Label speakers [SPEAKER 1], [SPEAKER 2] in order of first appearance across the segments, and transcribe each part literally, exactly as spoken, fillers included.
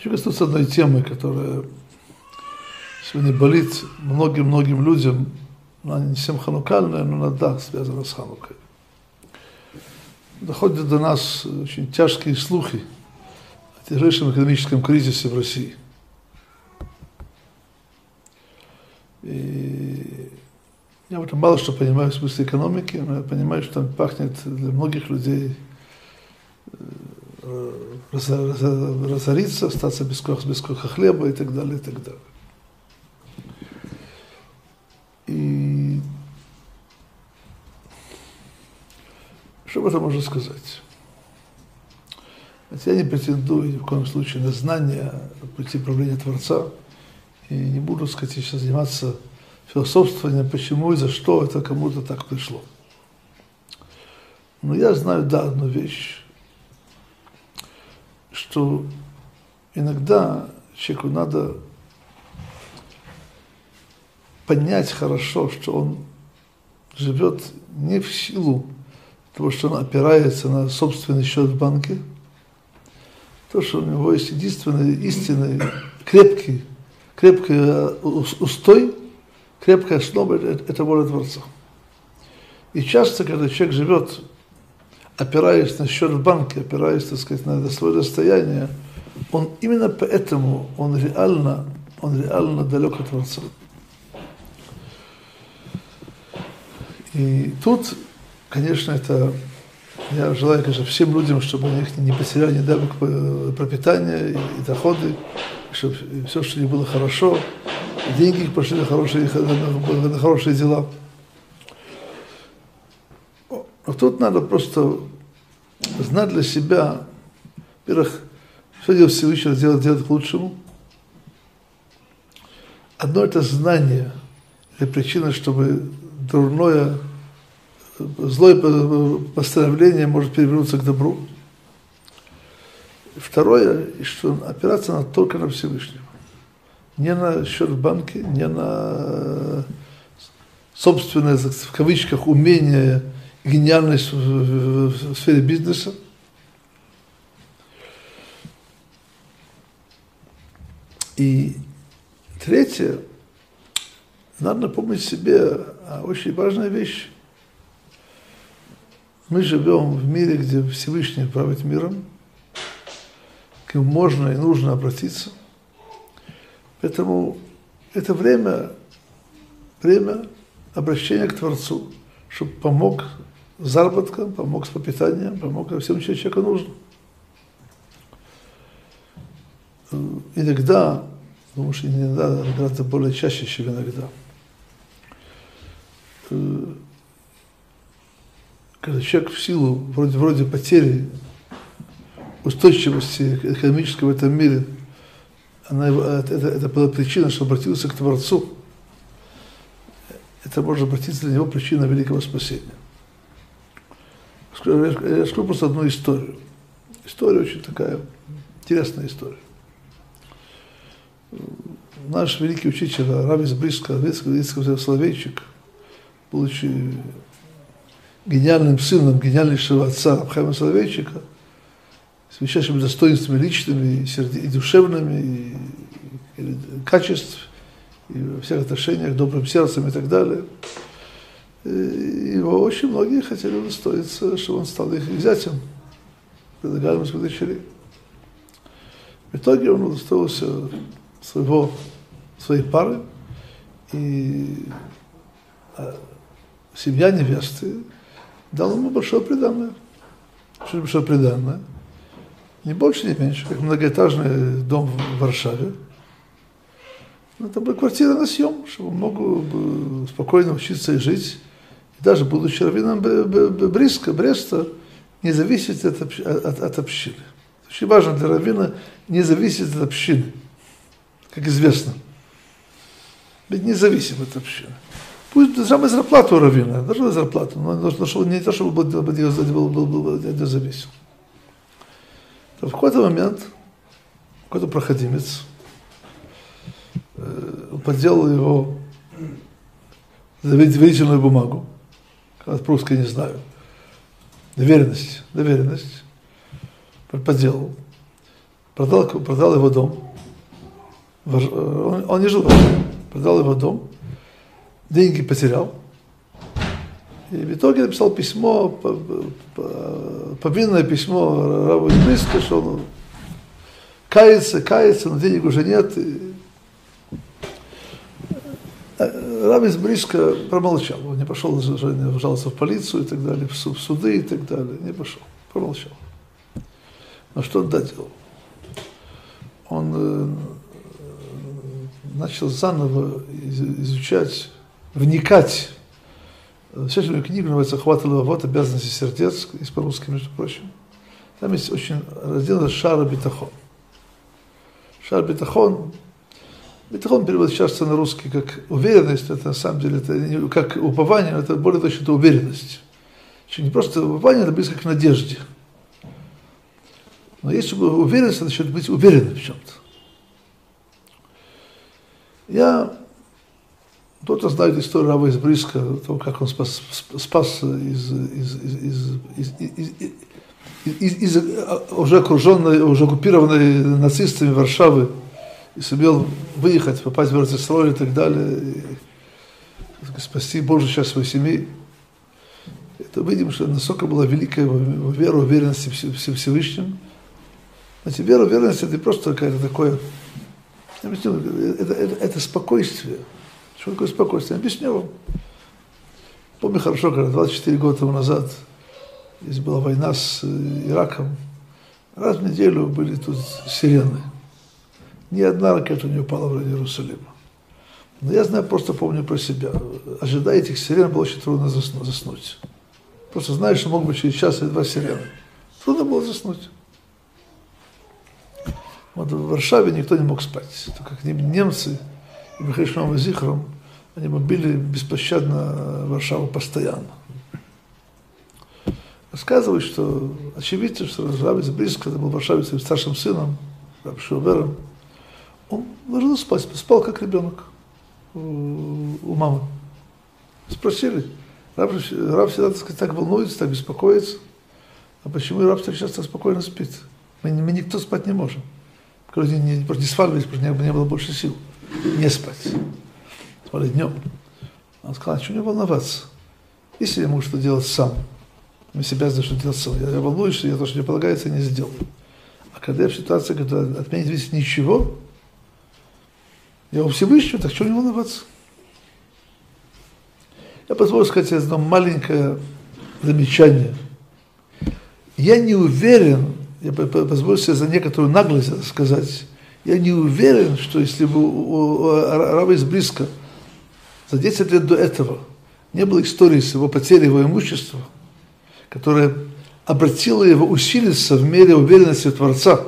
[SPEAKER 1] Хочу коснуться одной темы, которая сегодня болит многим-многим людям. Она не всем ханукальная, но она, да, связана с Ханукой. Доходят до нас очень тяжкие слухи о тяжелейшем экономическом кризисе в России. И я в этом мало что понимаю в смысле экономики, но я понимаю, что там пахнет для многих людей разориться, остаться без кроха, без кроха хлеба и так далее, и так далее. И что об этом можно сказать? Я не претендую ни в коем случае на знания пути правления Творца, и не буду, сказать, сейчас заниматься философствованием, почему и за что это кому-то так пришло. Но я знаю, да, одну вещь, что иногда человеку надо понять хорошо, что он живет не в силу того, что он опирается на собственный счет в банке, то, что у него есть единственный, истинный, крепкий, крепкий устой, крепкая основа – это воля Творца. И часто, когда человек живет, опираясь на счет в банке, опираясь, так сказать, на свое достояние, он именно поэтому, он реально, он реально далек от Творца. И тут, конечно, это, я желаю, конечно, всем людям, чтобы они не потеряли недавно пропитание и, и доходы, чтобы все, что у них было хорошо, и деньги их пошли на хорошие, на, на хорошие дела. Но тут надо просто знать для себя, во-первых, все дело Всевышнего делать, делать к лучшему. Одно это знание, это причина, чтобы дурное, злое постановление может перевернуться к добру. Второе, что опираться надо только на Всевышнего. Не на счет в банке, не на собственное, в кавычках, умение, гениальность в, в, в сфере бизнеса. И третье, надо напомнить себе очень важная вещь. Мы живем в мире, где Всевышний правит миром, к нему можно и нужно обратиться. Поэтому это время, время обращения к Творцу, чтобы помог с заработком, помог с пропитанием, помог всем, что человеку нужно. Иногда, потому что иногда, гораздо более чаще, чем иногда, когда человек в силу вроде, вроде потери устойчивости экономической в этом мире, она, это, это была причина, что обратился к Творцу, это может обратиться для него причина великого спасения. Я расскажу просто одну историю. История очень такая интересная история. Наш великий учитель Рав из Бриска, Ицхак Соловейчик, будучи гениальным сыном гениальнейшего отца Рабхайма Соловейчика, с величайшими достоинствами личными, и, серди, и душевными, и, и качеств, и во всех отношениях, добрым сердцем и так далее. И его очень многие хотели удостоиться, чтобы он стал их зятем, предлагали ему своих дочерей. В итоге он удостоился своего, своей пары, и семья невесты дала ему большое приданное. Что большое приданное? Не больше, не меньше, как многоэтажный дом в Варшаве. Но это была квартира на съем, чтобы он мог спокойно учиться и жить. И даже будучи раввином Бриска, Бреста, не зависеть от, от, от общины. Очень важно для раввина не зависеть от общины, как известно. Быть независим от общины. Пусть самая зарплата у раввина, даже зарплату, но не то, чтобы был, был, был, был, был независим. В какой-то момент какой-то проходимец э, подделал его доверительную бумагу, по-русски не знаю, доверенность, доверенность, подделал. продал, продал его дом. Он, он не жил в Варшаве, продал его дом, деньги потерял. И в итоге написал письмо, повинное письмо рабу из Бриска, что он кается, кается, но денег уже нет. И раб из Бриска промолчал, он не пошел жаловаться в полицию и так далее, в суды и так далее, не пошел, промолчал. Но что он доделал? Он начал заново изучать, вникать. Замечательную книгу называется «Хват левавот. Обязанности сердец», есть по-русски, между прочим. Там есть очень раздел «Шар битахон». «Шар битахон». Битахон переводится часто на русский как уверенность, это на самом деле, это не, как упование, это более точно это уверенность. Не просто упование, это близко к надежде. Но если уверенность, это значит быть уверенным в чем-то. Я, кто-то знает историю раба из Бриска, того, как он спас, спас из, из, из, из, из, из, из, из уже окруженной, уже оккупированной нацистами Варшавы, и сумел выехать, попасть в Эрец-Исроэль и так далее, и спасти Божью часть своей семьи. Это видим, что насколько была великая вера, уверенность в Всевышнем. Знаете, вера, уверенность, это не просто какое-то такое, я объясню, это, это, это спокойствие. Что такое спокойствие? Я объясню вам. Помню хорошо, когда двадцать четыре года тому назад здесь была война с Ираком, раз в неделю были тут сирены. Ни одна ракета не упала в районе Иерусалима. Но я знаю, просто помню про себя. Ожидая этих сирен, было очень трудно заснуть. Просто знаешь, что мог быть через час или два сирены. Трудно было заснуть. Вот в Варшаве никто не мог спать. Так как немцы и Михаил Шломом и Зихром, они бомбили беспощадно Варшаву постоянно. Рассказывают, что очевидно, что раб из Бриска, когда был в Варшаве своим старшим сыном, раб Шубером, он ложился спать, спал как ребенок у, у мамы. Спросили, раб, раб всегда, так сказать, так волнуется, так беспокоится, а почему раб так часто спокойно спит? Мы, мы никто спать не можем. Когда не, не, не сваливались, потому что не, не было больше сил не спать. Спали днем. Он сказал, а чего не волноваться? Если я могу что делать сам, мы себя знаем, что делать сам. Я, я волнуюсь, что я то, что мне полагается, не сделаю. А когда я в ситуации, когда от меня не зависит ничего, я у Всевышнего, так чего не волноваться? Я позволю сказать одно маленькое замечание. Я не уверен, я позволю себе за некоторую наглость это сказать, я не уверен, что если бы у раба из Бриска за десять лет до этого не было истории с его потерей его имущества, которая обратила его усилиться в мере уверенности в Творца,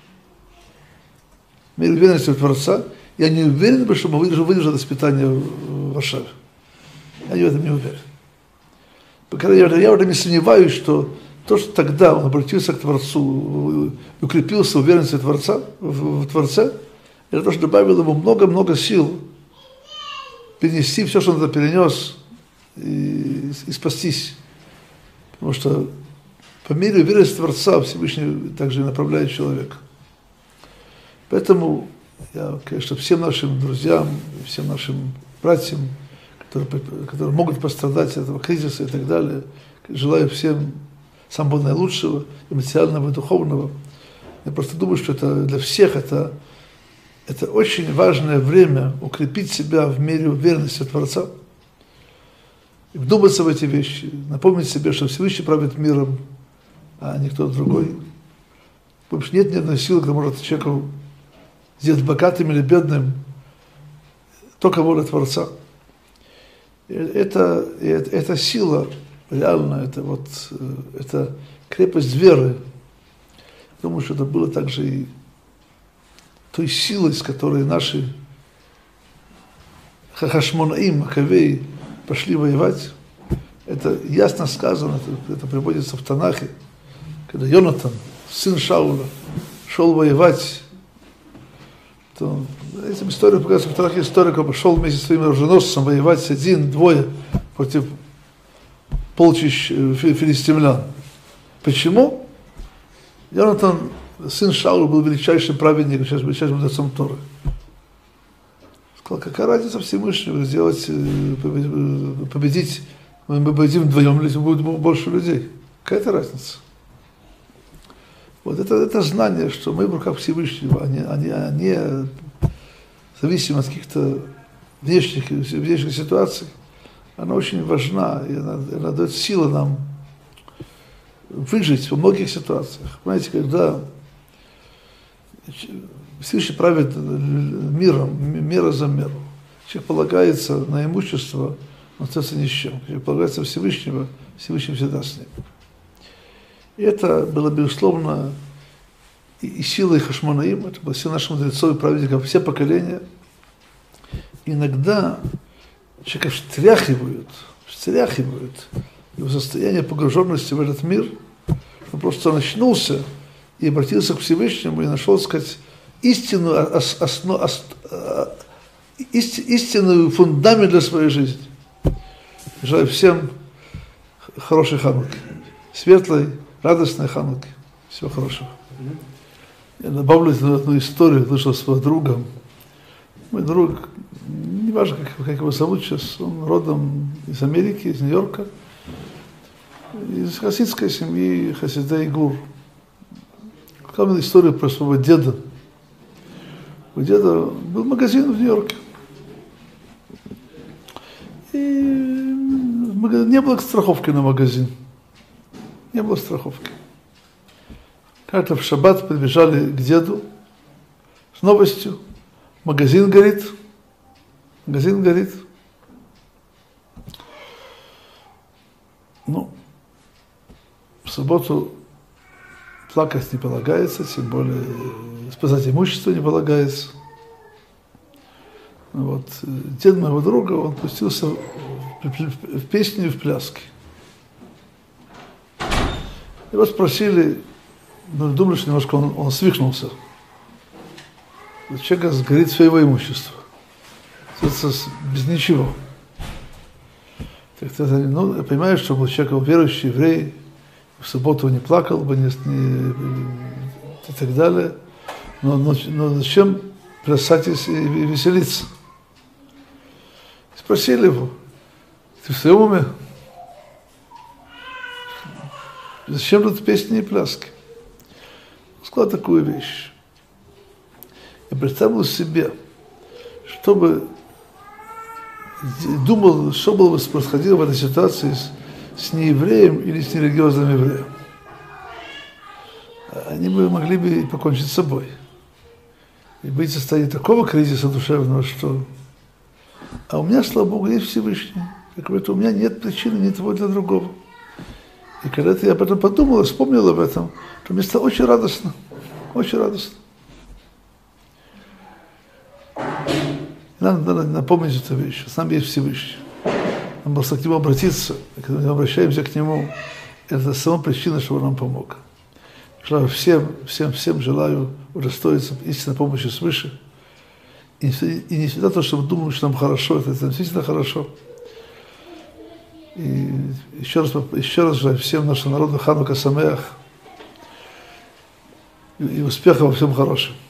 [SPEAKER 1] в мере уверенности в Творца, я не уверен, что мы выдержим, выдержим испытание в Варшаве. Я в этом не уверен. Я в этом не сомневаюсь, что то, что тогда он обратился к Творцу, укрепился в уверенности в, Творца, в, в Творце, это то, что добавило ему много-много сил перенести все, что он это перенес, и, и спастись. Потому что по мере уверенности Творца Всевышний также направляет человека. Поэтому я, конечно, всем нашим друзьям, всем нашим братьям, которые, которые могут пострадать от этого кризиса и так далее, желаю всем самого наилучшего, и материального, и духовного. Я просто думаю, что это для всех это, это очень важное время укрепить себя в мере уверенности в Творца, и вдуматься в эти вещи, напомнить себе, что Всевышний правит миром, а не кто-то другой. Потому что нет ни одной силы, которая может человеку сделать богатым или бедным, только воля Творца. Это, это, это сила, реально, это вот, это крепость веры. Думаю, что это было также и той силой, с которой наши Хашмонаим, Макавеи пошли воевать. Это ясно сказано, это, это приводится в Танахе, когда Йонатан, сын Шаула, шел воевать. То, этим историям показывается, в Танахе история, как пошел вместе с своим оруженосцем воевать один, двое против полчищ филистимлян. Почему? Йонатан сын Шаула был величайшим праведником, сейчас величайшим мудрецом Торы. Сказал, какая разница Всевышнего сделать, победить, мы победим вдвоем, или будет больше людей. Какая-то разница. Вот это, это знание, что мы в руках Всевышнего, они, они, они зависимы от каких-то внешних, внешних ситуаций, она очень важна, и она, она дает силы нам выжить во многих ситуациях. Понимаете, когда Всевышний правит миром, мера за меру, человек полагается на имущество, он остается ни с чем. Человек полагается Всевышнего, Всевышний всегда с ним. И это было, безусловно, и, и силой Хашмонаим, это была сила наших мудрецов и праведников, все поколения. Иногда человека встряхивают, встряхивают его состояние погруженности в этот мир, он просто начнулся и обратился к Всевышнему и нашел, так сказать, истинную, ос, основ, ос, исти, истинную фундамент для своей жизни. Желаю всем хорошей Хануки, светлой, радостной Хануки. Всего хорошего. Я добавлю одну историю, слышал своего друга. Мой друг, не важно, как, как его зовут сейчас, он родом из Америки, из Нью-Йорка, из хасидской семьи Хасидей Гур. Рассказывал историю про своего деда. У деда был магазин в Нью-Йорке. И не было страховки на магазин. Не было страховки. Как-то в шаббат прибежали к деду с новостью. Магазин горит. Магазин горит. Ну, в субботу плакать не полагается, тем более спасать имущество не полагается. Вот. Дед моего друга, он пустился в, в, в песни и в пляски. Его спросили, ну, думали, что немножко он, он свихнулся. У человека сгорит все его имущество. Это без ничего. Так, ну, я понимаю, что был человек верующий, еврей, в субботу не плакал бы, не, не, и так далее. Но, но, но зачем плясать и, и веселиться? Спросили его, ты в своем уме? Зачем тут песни и пляски? Он сказал такую вещь. Я представил себе, чтобы думал, что было бы происходило в этой ситуации с, с неевреем или с нерелигиозным евреем. Они бы могли бы покончить с собой. И быть в состоянии такого кризиса душевного, что... А у меня, слава Богу, есть Всевышний. Как говорит, у меня нет причины ни того, ни для другого. И когда я об этом подумал, вспомнил об этом, то мне стало очень радостно. Очень радостно. Нам надо напомнить эту вещь. С нами есть Всевышний. Нам просто к Нему обратиться. И когда мы обращаемся к Нему, это сама причина, чтобы Он нам помог. Желаю всем, всем, всем желаю удостоиться истинной помощи свыше. И, и не всегда то, что мы думаем, что нам хорошо, это, это действительно хорошо. И еще раз, еще раз желаю всем нашему народу Ханука Самеах и, и успехов во всем хорошем.